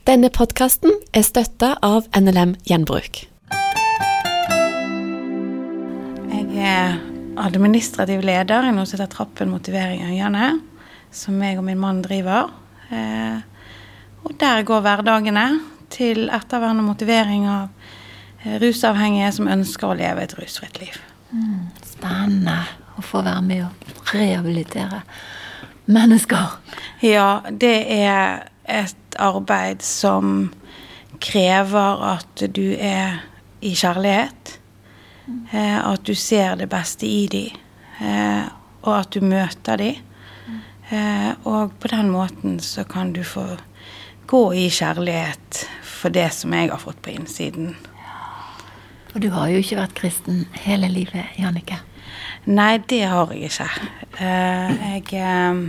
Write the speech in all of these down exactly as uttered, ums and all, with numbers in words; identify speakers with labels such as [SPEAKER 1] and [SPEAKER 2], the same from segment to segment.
[SPEAKER 1] Denne podcasten er støttet av N L M Gjenbruk.
[SPEAKER 2] Jeg er administrativ leder i noe som heter Trappen Motivering Øyene, som jeg og min mann driver. Eh, og der går hverdagene til ettervern og motivering av eh, rusavhengige som ønsker å leve et rusfritt liv.
[SPEAKER 3] Mm, spennende å få være med og rehabilitere mennesker. Ja, det er et arbeid som krever at du er i kjærlighet, eh, at du ser det beste i dem, eh, og at du møter dem. Eh, og på den måten så kan du få gå i kjærlighet for det som jeg har fått på innsiden. Og du har jo ikke vært kristen hele livet, Jannicke.
[SPEAKER 2] Nei, det har jeg ikke. Eh, jeg... Eh,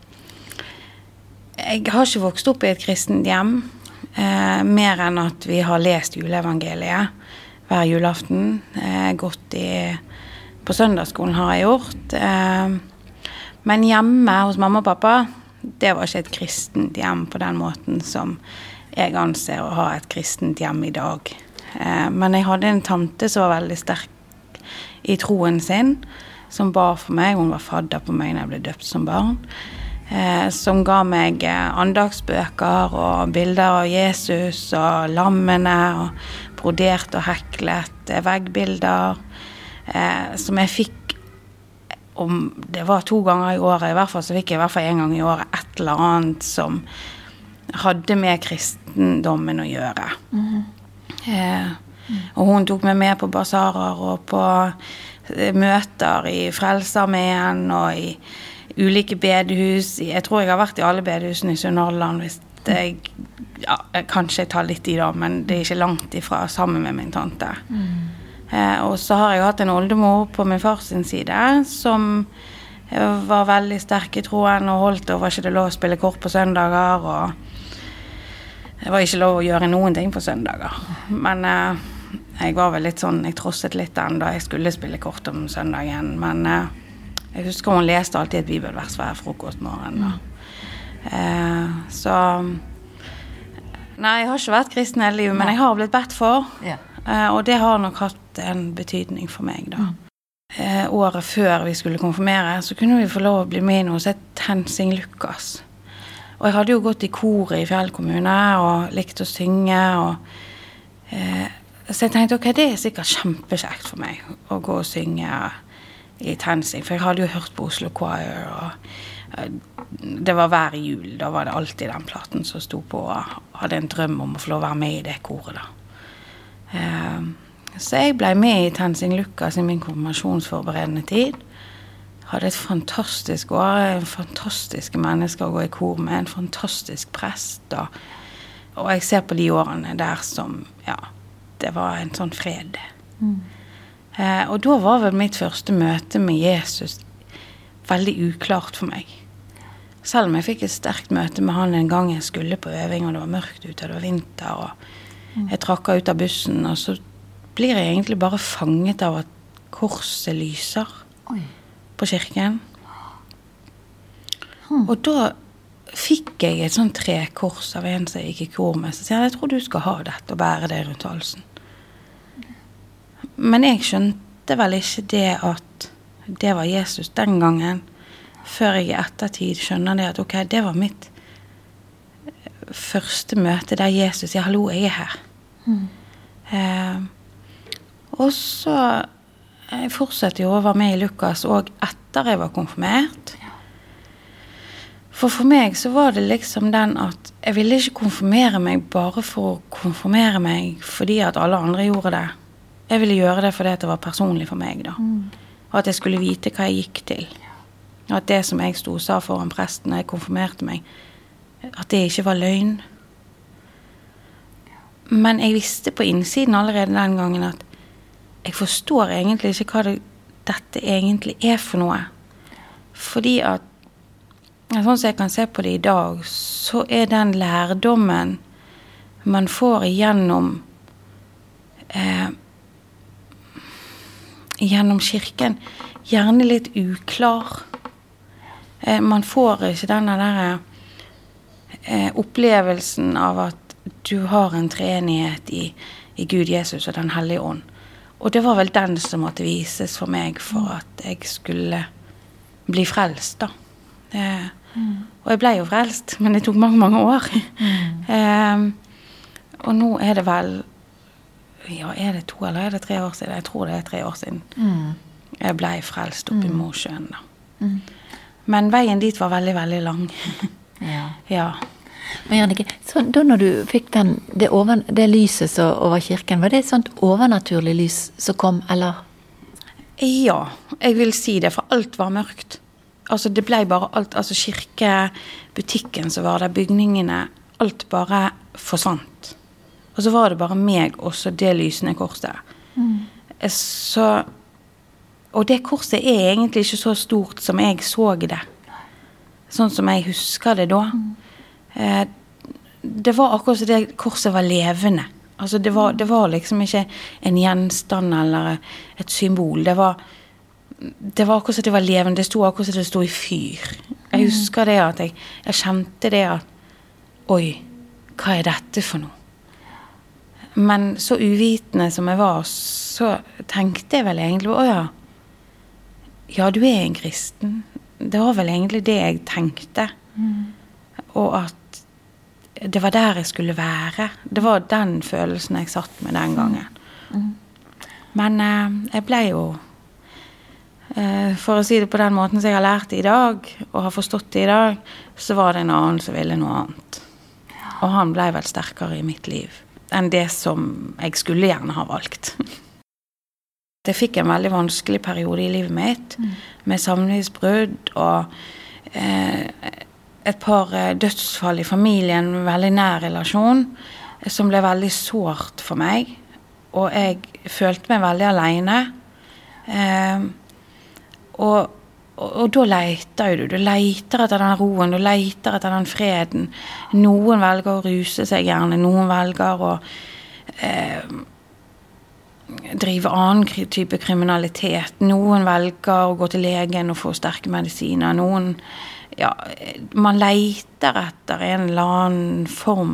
[SPEAKER 2] Jeg har ikke vokst opp i et kristent hjem, eh, mer enn at vi har lest juleevangeliet hver julaften. Eh, gått i, på søndagsskolen har jeg gjort. Eh, men hjemme hos mamma og pappa, det var ikke et kristent hjem på den måten som jeg anser å ha et kristent hjem i dag. Eh, men jeg hadde en tante som var veldig sterk i troen sin, som ba for meg. Hun var fadder på meg når jeg ble døpt som barn. Eh, som ga meg eh, andagsbøker og bilder av Jesus og lammene og brodert og heklet eh, veggbilder eh, som jeg fikk om det var to ganger i året, i hvert fall så fikk jeg i hvert fall en gang i året et eller annet som hadde med kristendommen å gjøre. Mm. Eh, og hun tok meg med på basarer og på eh, møter i Frelsesarmeen og i ulike bedehus. Jeg tror jeg har vært i alle bedehusene i Sunnhordland, hvis jeg, ja, kanskje jeg tar litt i da, men det er ikke langt ifra sammen med min tante. Mm. Eh, og så har jeg hatt en oldemor på min fars side, som var veldig sterk i troen og holdt, og var ikke det lov å spille kort på søndager, og det var ikke lov å gjøre noen ting på søndager. Men eh, jeg var vel litt sånn, jeg trosset litt den da jeg skulle spille kort om søndagen, men eh, jeg husker hun leste alltid et bibelvers hver frokostmorgen. Mm. Eh, så... Nei, jeg har ikke vært kristen hele livet, men jeg har blitt bedt for. Ja. Eh, og det har nok hatt en betydning for meg da. Mm. Eh, året før vi skulle konfirmere, så kunne vi få lov å bli med i noe som het Tensing Lukas. Og jeg hadde jo gått i koret i Fjell kommune, og likt å synge, og... Eh, så jeg tenkte, ok, det er sikkert kjempekjekt for meg å gå og synge i Tensing, for jeg hadde jo hørt på Oslo Choir, og det var hver jul, da var det alltid den platen som stod på, og hadde en drøm om å få lov å være med i det koret da. Så jeg ble med i Tensing Lukas i min konfirmasjonsforberedende tid, hadde et fantastisk år, en fantastiske mennesker å gå i kor med, en fantastisk prest, og, og jeg ser på de årene der som, ja, det var en sånn fred. Mm. Eh, og da var vel mitt første møte med Jesus veldig uklart for meg. Selv om jeg fikk et sterkt møte med han en gang jeg skulle på øving, og det var mørkt ute, og det var vinter, og jeg trakket ut av bussen, og så blir jeg egentlig bare fanget av at korset lyser Oi. På kirken. Hmm. Og da fikk jeg et sånn trekors av en som jeg gikk i kor med, så sier jeg, jeg tror du skal ha dette og bære det rundt halsen. Men jeg skjønte vel ikke det at det var Jesus den gangen, før jeg i ettertid skjønner det at ok, det var mitt første møte der Jesus sier, hallo, jeg er her. Mm. Eh, og så jeg fortsatte jo å være med i Lukas, og etter jeg var konfirmert. For for meg så var det liksom den at jeg ville ikke konfirmere meg bare for å konfirmere meg, fordi at alle andre gjorde det. Jeg ville gjøre det fordi det var personlig for meg da. Mm. Og at jeg skulle vite hva jeg gikk til. Og at det som jeg stod og sa foran presten når jeg konfirmerte meg, at det ikke var løgn. Men jeg visste på innsiden allerede den gangen at jeg forstår egentlig ikke hva det, dette egentlig er for noe. Fordi at, sånn som jeg kan se på det i dag, så er den lærdommen man får igjennom eh, gjennom kirken gjerne litt uklar. Eh, man får ikke denne der eh, opplevelsen av at du har en treenighet i, i Gud, Jesus og den hellige ånd. Og det var vel den som måtte vises for meg for at jeg skulle bli frelst da. Det, mm. Og jeg ble jo frelst, men det tok mange, mange år. Mm. um, og nå er det vel, ja, er det to eller er det tre år siden? Jeg tror det er tre år siden. Mm. Jeg ble frelst oppe i Mosjøen da. Mm. Men veien dit var veldig, veldig lang.
[SPEAKER 3] Ja.
[SPEAKER 2] Ja.
[SPEAKER 3] Men Jannicke, så da når du fikk den, det, over, det lyset så over kirken, var det et sånt overnaturlig lys som kom, eller?
[SPEAKER 2] Ja, jeg vil si det, for alt var mørkt. Altså det ble bare alt, altså kirkebutikken som var der, bygningene, alt bare forsvant. Og så var det bare meg, og så det lysende korset. Mm. Så... Og det korset er egentlig ikke så stort som jeg så det. Sånn som jeg husker det da. Mm. Det var akkurat som det korset var levende. Altså det var, det var liksom ikke en gjenstand eller et symbol. Det var, det var akkurat som det var levende. Det stod akkurat som det stod i fyr. Jeg husker det at jeg, jeg kjente det at oi, hva er dette for noe? Men så uvitende som jeg var, så tenkte jeg vel egentlig, å ja, ja, du er en kristen. Det var vel egentlig det jeg tenkte. Mm. Og at det var der jeg skulle være. Det var den følelsen jeg satt med den gangen. Mm. Men eh, jeg ble jo, eh, for å si det på den måten som jeg har lært det i dag, og har forstått det i dag, så var det en annen som ville noe annet. Og han ble vel sterkere i mitt liv enn det som jeg skulle gjerne ha valgt. Jeg fikk en veldig vanskelig periode i livet mitt, mm. med samlivsbrudd og eh, et par dødsfall i familien, en veldig nær relasjon, som ble veldig sårt for meg. Og jeg følte meg veldig alene. Eh, og, og, og da leter du. Du leter etter den roen, du leter etter den freden. Noen velger å ruse seg gjerne, noen velger å... Eh, drive annen type kriminalitet. Noen velger å gå til legen og få sterke medisiner. Noen, ja, man leter etter en eller annen form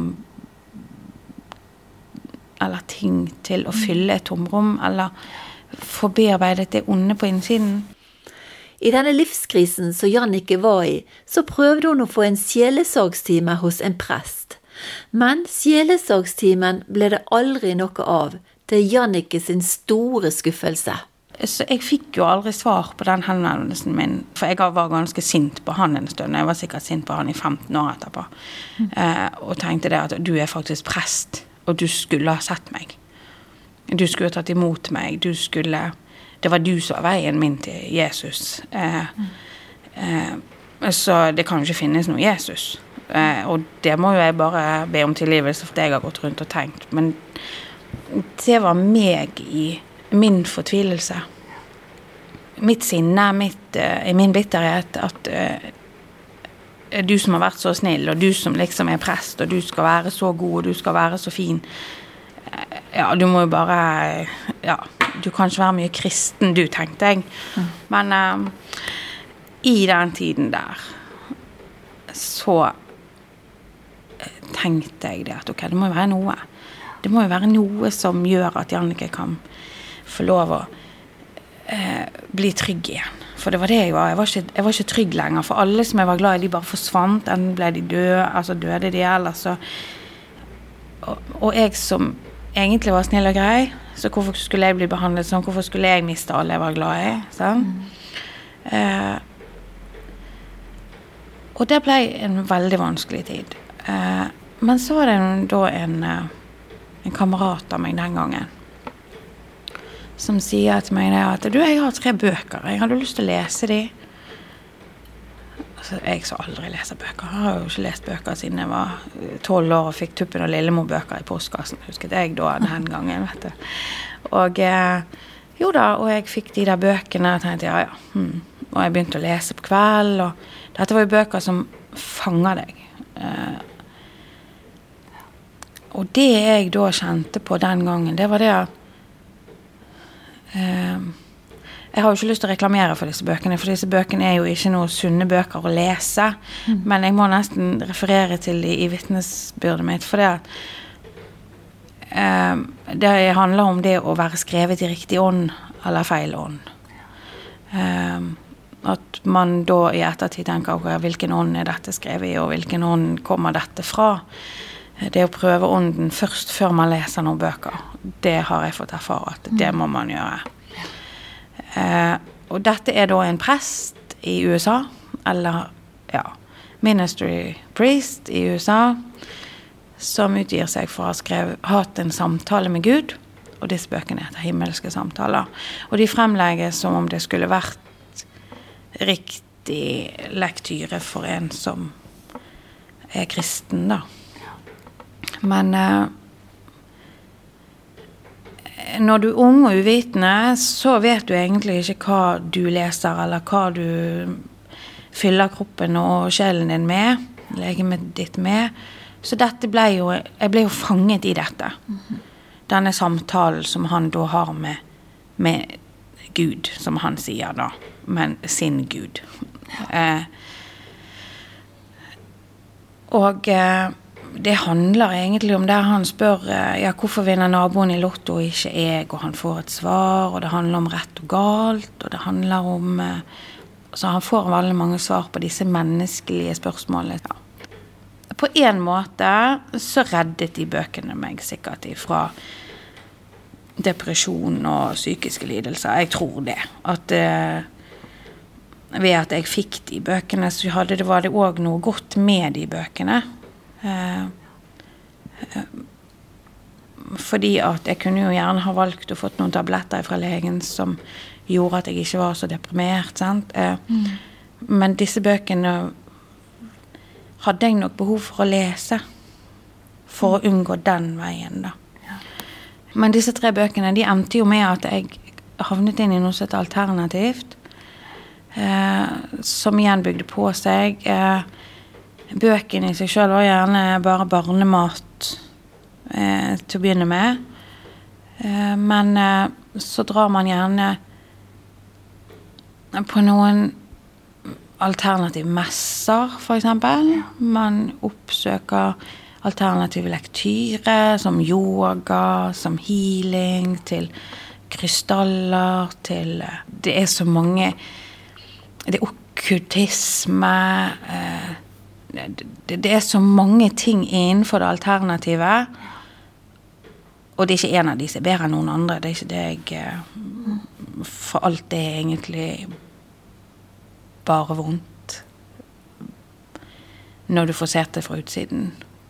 [SPEAKER 2] eller ting til å fylle et tomrom, eller få bearbeidet det onde på innsiden.
[SPEAKER 3] I denne livskrisen som Jannicke var i, så prøvde hun å få en sjelesorgstime hos en prest. Men sjelesorgstimen ble det aldri noe av. Det er Jannicke sin store skuffelse.
[SPEAKER 2] Så jeg fikk jo aldri svar på den henvendelsen min, for jeg var ganske sint på han en stund. Jeg var sikkert sint på han i femten år etterpå. Mm. Eh, og tenkte det at du er faktisk prest, og du skulle ha sett meg. Du skulle ha tatt imot meg. Du skulle, det var du som var veien min til Jesus. Eh, mm. eh, så det kan jo ikke finnes noe Jesus. Eh, og det må jo jeg bare be om tilgivelse for det jeg har gått rundt og tenkt. Men det var meg i min fortvilelse. Mitt sinne, mitt, uh, i min bitterhet, at uh, du som har vært så snill, og du som liksom er prest, og du skal være så god, og du skal være så fin. Uh, ja, du må jo bare, uh, ja, du kan ikke være mye kristen, du, tenkte jeg. Mm. Men uh, i den tiden der, så uh, tenkte jeg det at, ok, det må jo være noe. Det må jo være noe som gjør at Jannicke kan få lov å eh, bli trygg igjen. For det var det jeg var. Jeg var, ikke, jeg var ikke trygg lenger. For alle som jeg var glad i, de bare forsvant. Enten ble de døde, altså døde de, eller så... Og, og jeg som egentlig var snill og grei, så hvorfor skulle jeg bli behandlet sånn? Hvorfor skulle jeg miste alle jeg var glad i? Sånn? Mm. Eh, og det ble en veldig vanskelig tid. Eh, men så var det da en... en kamerat av meg den gangen, som sier til meg det at du, jeg har tre bøker, jeg hadde lyst til å lese de. Altså, jeg så aldri leser bøker, jeg har jo ikke lest bøker siden jeg var tolv år og fikk Tuppen og Lillemor-bøker i postkassen, husket jeg da den gangen, vet du. Og eh, jo da, og jeg fikk de der bøkene, og tenkte, ja, ja, hmm. og jeg begynte å lese på kveld, og dette var jo bøker som fanger deg. Eh, Og det jeg da kjente på den gangen, det var det at eh, jeg har jo ikke lyst til å reklamere for disse bøkene, for disse bøkene er jo ikke noen sunne bøker å lese, mm. men jeg må nesten referere til de i vittnesbyrdet mitt, for det at eh, det handler om det å være skrevet i riktig ånd, eller feil ånd. Eh, at man da i ettertid tenker, okay, hvilken ånd er dette skrevet i, og hvilken ånd kommer dette fra? Det å prøve ånden først før man leser noen bøker, det har jeg fått erfare at det må man gjøre. Eh, og dette er da en prest i U S A, eller ja, ministry priest i U S A, som utgir seg for å ha skrevet, hatt en samtale med Gud, og disse bøkene heter himmelske samtaler. Og de fremlegges som om det skulle vært riktig lektyre for en som er kristen da. Men eh, når du er ung og uvitende, så vet du egentlig ikke hva du leser, eller hva du fyller kroppen og sjelen din med, legemet ditt med. Så dette ble jo, jeg ble jo fanget i dette. Mm-hmm. Denne samtalen som han da har med, med Gud, som han sier da, men sin Gud. Eh, og eh, det handler egentlig om der han spør, ja, hvorfor vinner naboen i lotto og ikke jeg, og han får et svar, og det handler om rett og galt, og det handler om, så han får veldig mange svar på disse menneskelige spørsmålene. Ja. På en måte så reddet de bøkene meg sikkert ifra depresjon og psykiske lidelser. Jeg tror det. At eh, ved at jeg fikk de bøkene, så hadde det, var det også noe godt med de bøkene. Eh, eh, fordi at jeg kunne jo gjerne ha valgt å fått noen tabletter fra legen som gjorde at jeg ikke var så deprimert, sant? Eh, mm. Men disse bøkene hadde jeg nok behov for å lese for å unngå den veien da. Ja. Men disse tre bøkene, de endte jo med at jeg havnet inn i noe sånt alternativt, eh, som igjen bygde på seg. Eh, Bøkene i seg selv var gjerne bare barnemat eh, til å begynne med. Eh, men eh, så drar man gjerne på noen alternative messer, for eksempel. Man oppsøker alternative lektyre, som yoga, som healing, til krystaller, til det er så mange, det er okkultisme, eh, Det, det er så mange ting innenfor det alternative, og det er ikke en av disse bedre enn noen andre. Det er ikke det jeg, for alt det er egentlig bare vondt når du får sett det fra utsiden.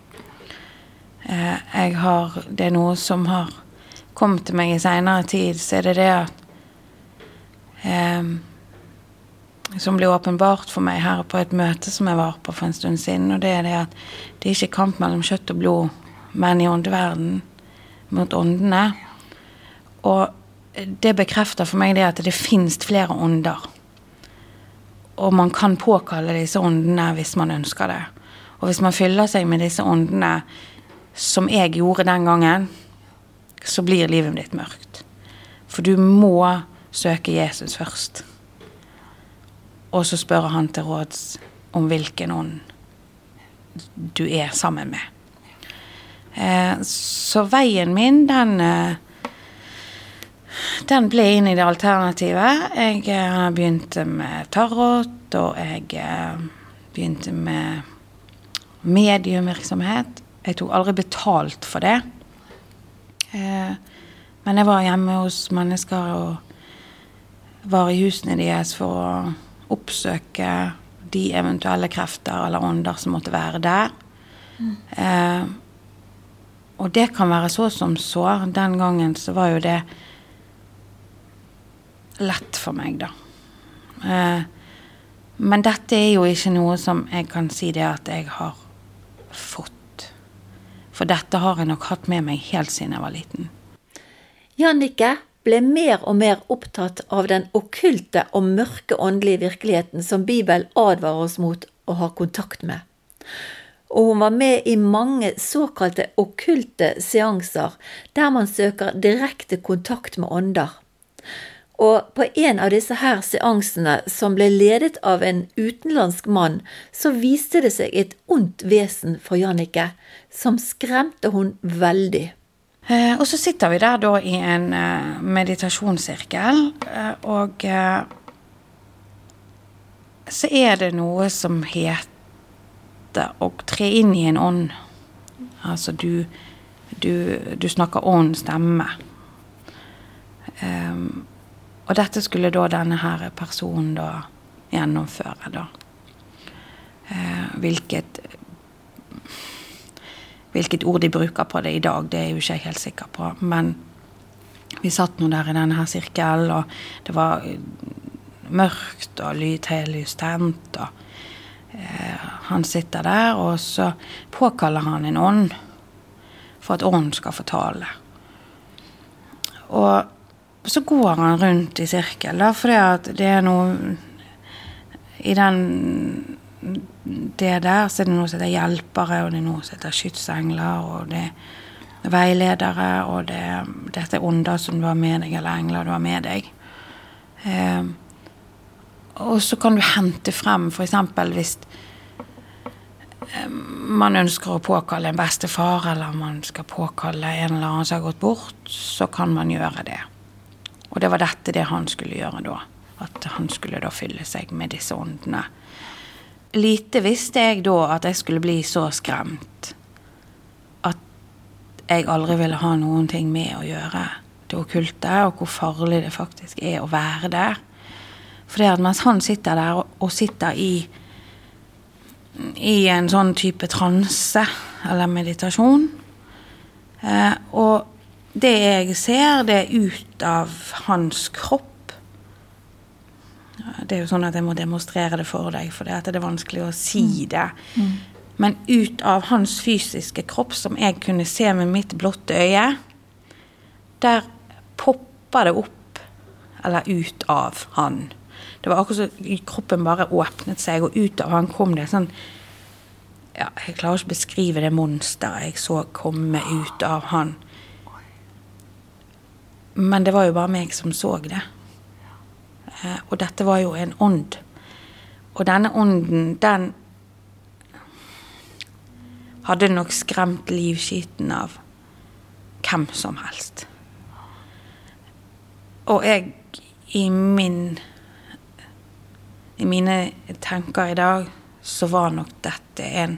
[SPEAKER 2] Jeg har, det er noe som har kommet til meg i senere tid, så er det det at eh, som ble åpenbart for meg her på et møte som jeg var på for en stund siden, og det er det at det er ikke kamp mellom kjøtt og blod, men i åndeverden mot åndene. Og det bekrefter for meg det at det finnes flere ånder. Og man kan påkalle disse åndene hvis man ønsker det. Og hvis man fyller seg med disse åndene som jeg gjorde den gangen, så blir livet ditt mørkt. For du må søke Jesus først. Og så spør han til råds om hvilken ånd du er sammen med. Eh, så veien min, den, den ble inn i det alternativet. Jeg eh, begynte med tarot, og jeg eh, begynte med mediumvirksomhet. Jeg tok aldri betalt for det. Eh, men jeg var hjemme hos mennesker og var i husene deres for å oppsøke de eventuelle krefter eller ånder som måtte være der. Mm. Eh, og det kan være så som så. Den gangen så var jo det lett for meg da. Eh, men dette er jo ikke noe som jeg kan si det at jeg har fått. For dette har jeg nok hatt med meg helt siden jeg var liten.
[SPEAKER 3] Jannicke ble mer og mer opptatt av den okkulte og mørke åndelige virkeligheten som Bibelen advarer oss mot å ha kontakt med. Og hun var med i mange såkalte okkulte seanser, der man søker direkte kontakt med ånder. Og på en av disse her seansene, som ble ledet av en utenlandsk mann, så viste det seg et ondt vesen for Jannicke, som skremte hun veldig.
[SPEAKER 2] Eh, og så sitter vi der da i en eh, meditasjonssirkel, eh, og eh, så er det noe som heter å tre inn i en ånd. Altså du, du, du snakker ånd stemme. Um, og dette skulle da denne her personen da gjennomføre da. Uh, hvilket hvilket ord de bruker på det i dag, det er jeg jo ikke helt sikker på. Men vi satt nå der i denne her sirkel, og det var mørkt og lyd, lys tent, og uh, han sitter der, og så påkaller han en ånd for at ånden skal fortale. Og så går han rundt i sirkel, da, for det er noe i den det der, så er det noe som heter hjelpere, og det er noe som heter skytsengler, og det er veiledere, og det, dette er ånder som du har med deg, eller engler du har med deg. Eh, og så kan du hente frem, for eksempel hvis eh, man ønsker å påkalle en bestefar, eller man skal påkalle en eller annen som har gått bort, så kan man gjøre det. Og det var dette det han skulle gjøre da. At han skulle da fylle seg med disse åndene. Lite visste jeg da at jeg skulle bli så skremt. At jeg aldri ville ha noen ting med å gjøre det okkulte, og hvor farlig det faktisk er å være der. For det at mens han sitter der og, og sitter i, i en sånn type transe, eller meditasjon, eh, og det jeg ser, det er ut av hans kropp. Det er jo sånn at jeg må demonstrere det for deg, for det er vanskelig å si det. Mm. Men ut av hans fysiske kropp, som jeg kunne se med mitt blotte øye, der popper det opp, eller ut av han. Det var akkurat så kroppen bare åpnet seg, og ut av han kom det sånn, ja, jeg klarer ikke å beskrive det monster jeg så komme ut av han. Men det var jo bare meg som så det. Eh, og dette var jo en ånd. Og denne ånden, den hadde nok skremt livskiten av hvem som helst. Og jeg, i min i mine tanker i dag, så var nok dette en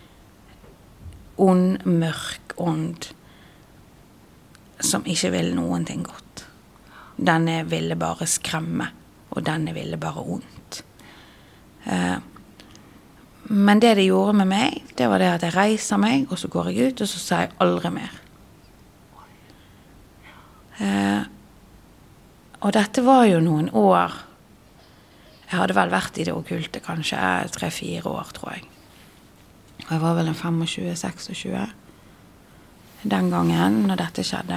[SPEAKER 2] ond, mørk ånd, som ikke ville noen ting godt. Denne ville bare skremme, og denne ville bare ondt. Eh, men det det gjorde med meg, det var det at jeg reiser meg, og så går jeg ut, og så sier jeg aldri mer. Eh, og dette var jo noen år. Jeg hadde vel vært i det okkulte kanskje tre-fire år, tror jeg. Og jeg var vel en tjuefem, tjueseks den gangen når dette skjedde.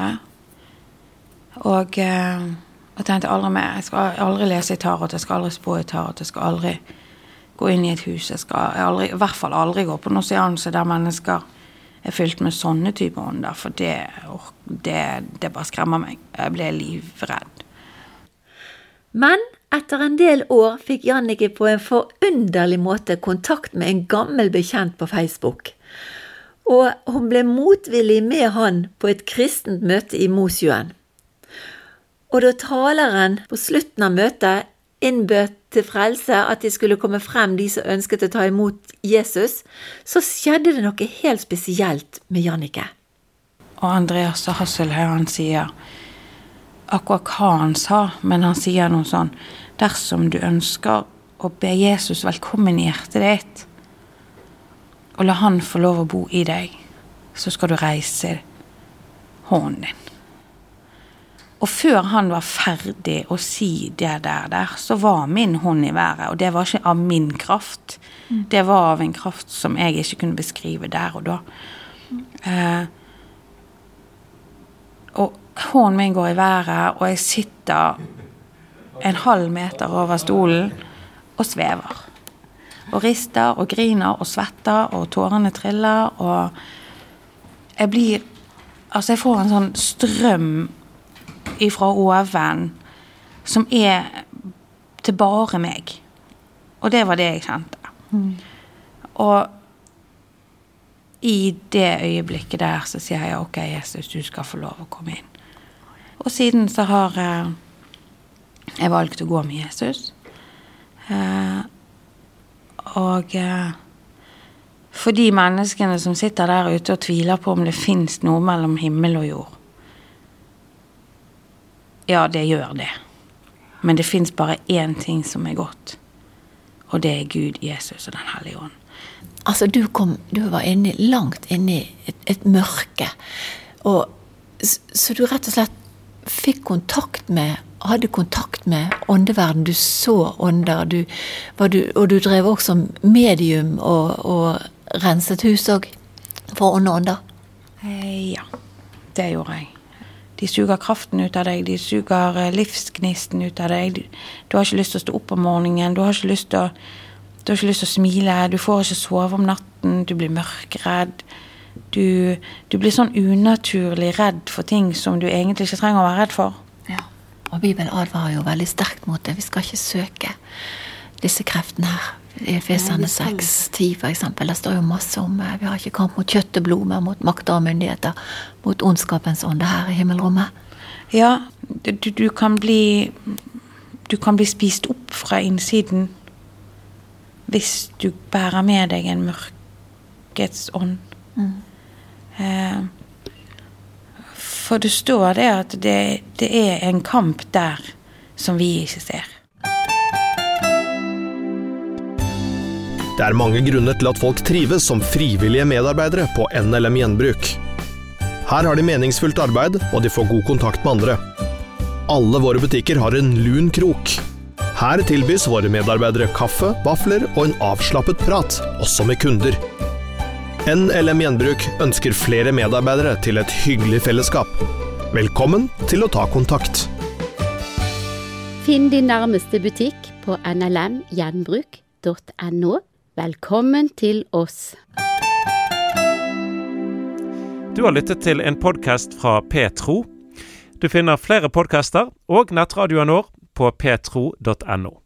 [SPEAKER 2] Og eh, jeg tenkte aldri mer, jeg skal aldri lese i tarot, jeg skal aldri spå i tarot, jeg skal aldri gå inn i et hus, jeg skal jeg aldri, i hvert fall aldri gå på noen seanse der mennesker er fylt med sånne type ånder, for det, det, det bare skremmer meg. Jeg ble livredd.
[SPEAKER 3] Men etter en del år fikk Jannicke på en forunderlig måte kontakt med en gammel bekjent på Facebook. Og hun ble motvillig med han på et kristent møte i Mosjøen. Og da taleren på slutten av møtet innbød til frelse at de skulle komme frem de som ønsket å ta imot Jesus, så skjedde det noe helt spesielt med Jannicke.
[SPEAKER 2] Og Andreas Hasselhaug, han sier akkurat hva han sa, men han sier noe sånn, dersom du ønsker å be Jesus velkommen i hjertet ditt, og la han få lov å bo i deg, så skal du reise hånden din. Og før han var ferdig å si det der, der så var min hånd i været, og det var ikke av min kraft. Mm. Det var av en kraft som jeg ikke kunne beskrive der og da. Mm. Eh, og hånden min går i været, og jeg sitter en halv meter over stolen og svever. Og rister og griner og svetter, og tårene triller, og jeg blir, altså jeg får en sånn strøm ifra oven som er til bare meg. Og det var det jeg kjente. Mm. Og i det øyeblikket der så sier jeg, ok, Jesus, du skal få lov å komme inn. Og siden så har eh, jeg valgt å gå med Jesus. Eh, og eh, for de menneskene som sitter der ute og tviler på om det finnes noe mellom himmel og jord. Ja, det gjør det. Men det finnes bare én ting som er godt. Og det er Gud, Jesus og den hellige ånd.
[SPEAKER 3] Altså, du kom, du var inne, langt inne i et, et mørke. Og, så du rett og slett fikk kontakt med, hadde kontakt med åndeverden. Du så ånder, du, var du, og du drev også medium og, og renset hus også for ånd og ånder.
[SPEAKER 2] Eh, ja, det gjorde jeg. De suger kraften ut av deg, de suger livsgnisten ut av deg. Du, du har ikke lyst til å stå opp om morgenen, du har ikke lyst til å Du har ikke lyst til å smile, du får ikke sove om natten, du blir mørkredd. Du, du blir sånn unaturlig redd for ting som du egentlig ikke trenger å være redd for.
[SPEAKER 3] Ja, og Bibelen advarer jo veldig sterkt mot det. Vi skal ikke søke disse kreftene her. I Efeserne seks ti for eksempel, det står jo masse om, vi har ikke kamp mot kjøtt og blod, men mot makter og myndigheter, mot ondskapens ånde her i himmelrommet.
[SPEAKER 2] Ja, du, du, kan bli, du kan bli spist opp fra innsiden, hvis du bærer med deg en mørkets ånd. Mm. Eh, for det står det at det, det er en kamp der som vi ikke ser.
[SPEAKER 4] Det er mange grunner til at folk trives som frivillige medarbeidere på N L M Gjenbruk. Her har de meningsfullt arbeid, og de får god kontakt med andre. Alle våre butikker har en lun krok. Her tilbys våre medarbeidere kaffe, vafler og en avslappet prat, også med kunder. N L M Gjenbruk ønsker flere medarbeidere til et hyggelig fellesskap. Velkommen til å ta kontakt.
[SPEAKER 5] Finn din nærmeste butikk på n l m gjenbruk punktum n o. Velkommen til oss.
[SPEAKER 6] Du har lyttet til en podcast fra Petro. Du finner flere podcaster og nettradioen vår på petro punktum n o.